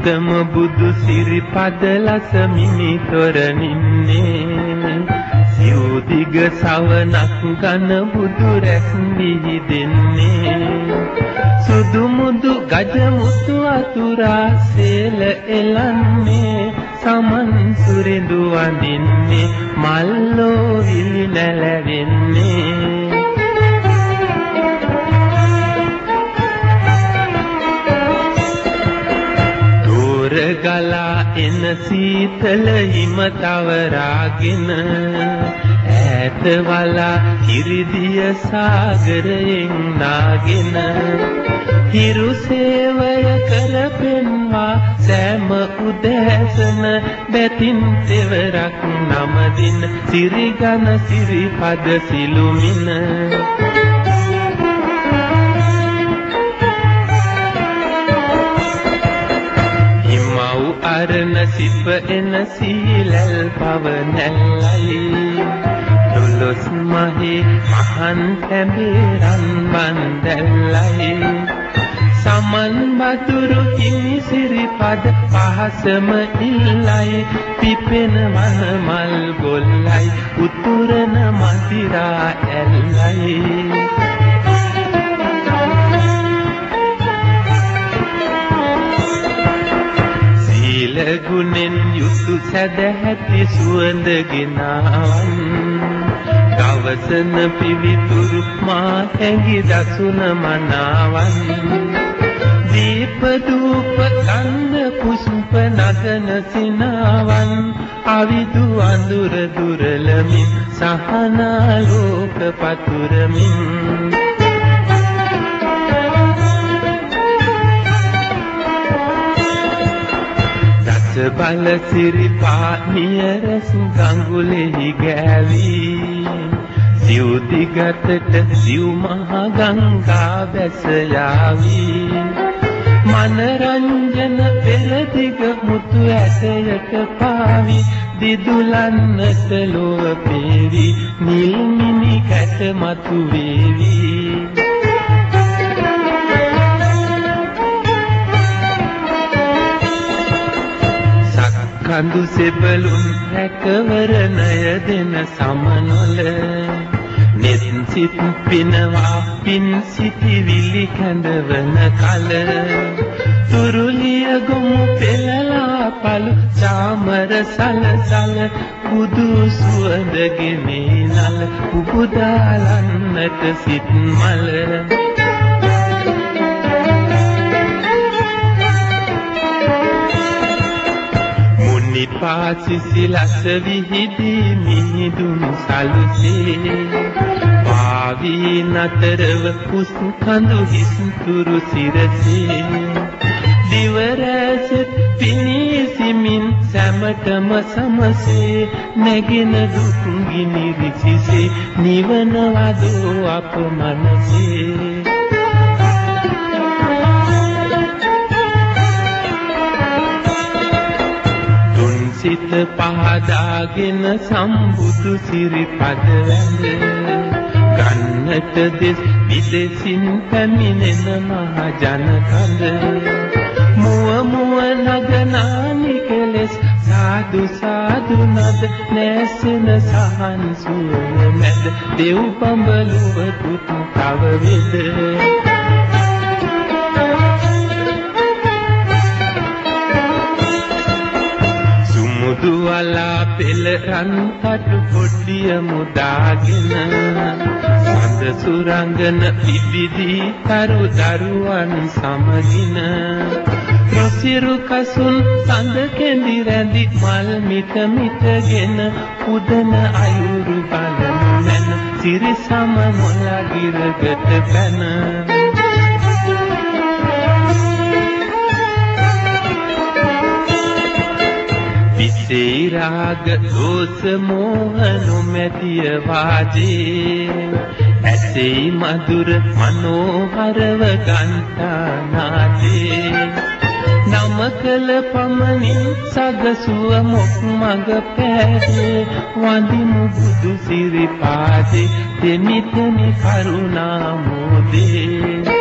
උත්තම බුදු සිරිපද ලස මිනිතොරනින්නේ සිව්දිග සවනක් ගන බුදු රැස් විහිදෙන්නේ සුදු මුදු ගජ මුතු අතුරා සේල එලන්නේ සමන් සුරිඳු වඳින්නේ මල්ලෝ විලි නැලවෙන්නේ ගලා එන සීතල හිම තවරාගෙන ඈත වලා හිරිදිය සාගරයෙන් නාගෙන හිරු සේවය කරපෙන්වා සෑම උදෑසන බැතින් තෙවරක් නමදින සිරිගන සිරිපද සිළුමින අරණ සිප එන සීලල් පවනැල්ලයි දොළොස් මහේ මහන් තැඹරන් බන්දැල්ලයි සමන් බතුරු හිමි සිරිපද පහසම ඉල්ලයි පිපෙන වන මල් ගොල්ලයි උතුරන මදිරා ඇල්ලයි ගුණෙන් යුතු සැදැහැති සුවඳ ගෙනාවන් ගවසන පිවිතුරු මා හැඟි දසුන මනාවන් දීප දූප කන්ද පුෂ්ප නගන සිනාවන් අවිදු අඳුර දුරලමින් සහනාලෝක පතුරමින් බල සිරිපා නියරස් ගඟුලෙහි ගෑවී සිව්දිගතට සිව් මහ ගංගා බැස යාවී මනරංජන පෙරදිග මුතු ඇටයට පාවි දිදුලන්නට ලොව පෙවි නිල් මිනි කැට මතු වේවි කඳු සෙබළුන් රැකවරණය දෙන සමනොල නෙත් සිත් පිනවා පින් සිටිවිලි කැඳවන කල තුරුලිය ගොමු පෙළලා පළු චාමර සලසල බුදු සුවඳ ගෙමිනල උපුදාලන්නට සිත් මල නිපාසිසිලස විහිදී මිහිදුන් සලුසේ පාවී නතරව කුස් කඳු හිස් තුරු සිරසේ දිවරැසෙත් පිනී සිමින් සැමටම සමසේ නැගෙන දුක් ගිනි රිසිසේ නිවන වදෝ අප මනසේ සිත පහදාගෙන සම්බුදු සිරිපද වැඳ ගන්නට දෙස් විදෙසින් පැමිණෙන මහ ජන කඳ මුව මුව නගනානි කෙලෙස් සාදු සාදු නද නැසෙන සහන් සුවය මැද දෙව් පඹලුව පුත් තව වෙද දුවලා පෙළ රන් කටු පොඩ්ඩිය මුදාගෙන සඳ සුරංගන පිබිදී තරු දරුවන් සමගින රොසිරු කසුන් සඳ කෙඳි රැඳි මල් මිට මිටගෙන උදන අයුරු බලන මැන සිරි සම මොලා ගිරගට පැන විසේ රාග දෝස මෝහ නොමැතිය වාජේ ඇසේ මధుර මනෝහරව ගන්තා නාදේ නමකල පමණින් සගසුව මොක් මඟ පෑදේ වඳිමු බුදු සිරිපාදේ දෙමිතනි කරුණා මෝදේ